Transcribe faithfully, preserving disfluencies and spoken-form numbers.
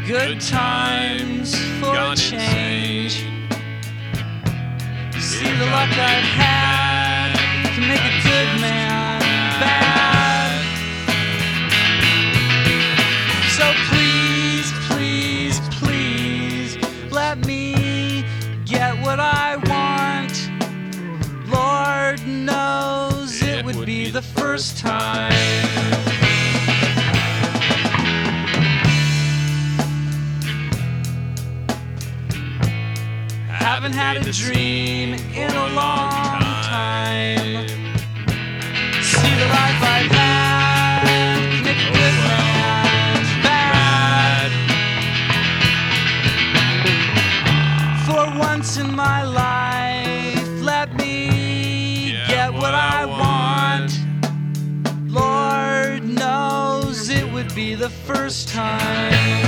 Good times for a change. You see the luck I've had to make a good man bad. So please, please, please let me get what I want. Lord knows it would be the first time. Haven't had a dream in a long time. See the life I've had, make a good man bad. For once in my life, let me get what I want. Lord knows it would be the first time.